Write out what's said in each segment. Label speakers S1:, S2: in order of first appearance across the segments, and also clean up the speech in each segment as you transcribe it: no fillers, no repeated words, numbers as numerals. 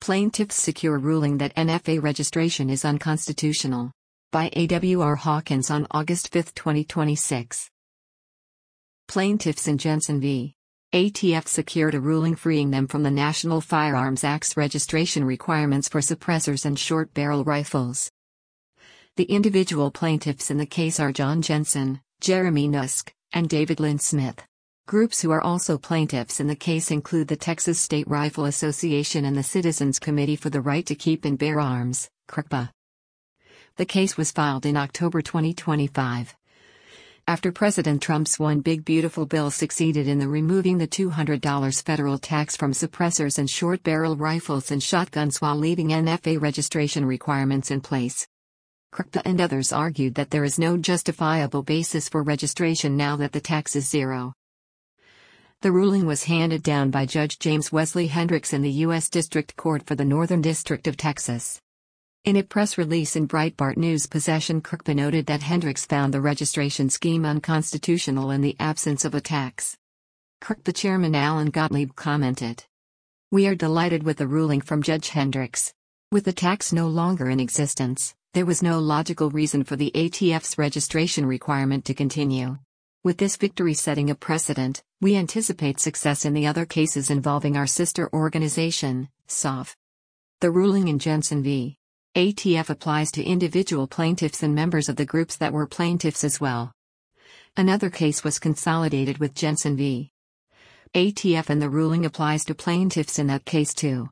S1: Plaintiffs secure ruling that NFA registration is unconstitutional. By A.W.R. Hawkins on August 5, 2026. Plaintiffs in Jensen v. ATF secured a ruling freeing them from the National Firearms Act's registration requirements for suppressors and short-barrel rifles. The individual plaintiffs in the case are John Jensen, Jeremy Nusk, and David Lynn Smith. Groups who are also plaintiffs in the case include the Texas State Rifle Association and the Citizens Committee for the Right to Keep and Bear Arms, CRCPA. The case was filed in October 2025. After President Trump's One Big Beautiful Bill succeeded in removing the $200 federal tax from suppressors and short-barrel rifles and shotguns while leaving NFA registration requirements in place. CRCPA and others argued that there is no justifiable basis for registration now that the tax is zero. The ruling was handed down by Judge James Wesley Hendricks in the U.S. District Court for the Northern District of Texas. In a press release in Breitbart News Possession, CRCPA noted that Hendricks found the registration scheme unconstitutional in the absence of a tax. CRCPA Chairman Alan Gottlieb commented, "We are delighted with the ruling from Judge Hendricks. With the tax no longer in existence, there was no logical reason for the ATF's registration requirement to continue. With this victory setting a precedent, we anticipate success in the other cases involving our sister organization, SOF." The ruling in Jensen v. ATF applies to individual plaintiffs and members of the groups that were plaintiffs as well. Another case was consolidated with Jensen v. ATF and the ruling applies to plaintiffs in that case too.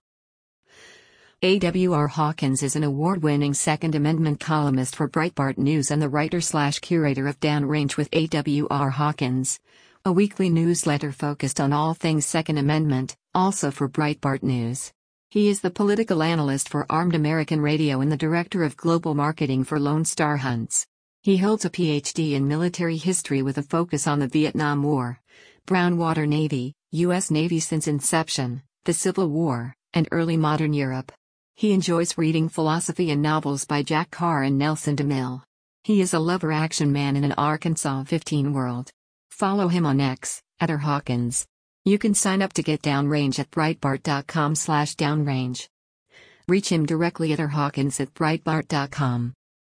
S1: A.W.R. Hawkins is an award-winning Second Amendment columnist for Breitbart News and the writer/curator of Downrange with A.W.R. Hawkins, a weekly newsletter focused on all things Second Amendment, also for Breitbart News. He is the political analyst for Armed American Radio and the director of global marketing for Lone Star Hunts. He holds a Ph.D. in military history with a focus on the Vietnam War, Brown Water Navy, U.S. Navy since inception, the Civil War, and early modern Europe. He enjoys reading philosophy and novels by Jack Carr and Nelson DeMille. He is a lover action man in an Arkansas 15 world. Follow him on X, @RHawkins. You can sign up to get Downrange at Breitbart.com/downrange. Reach him directly at rhawkins@breitbart.com.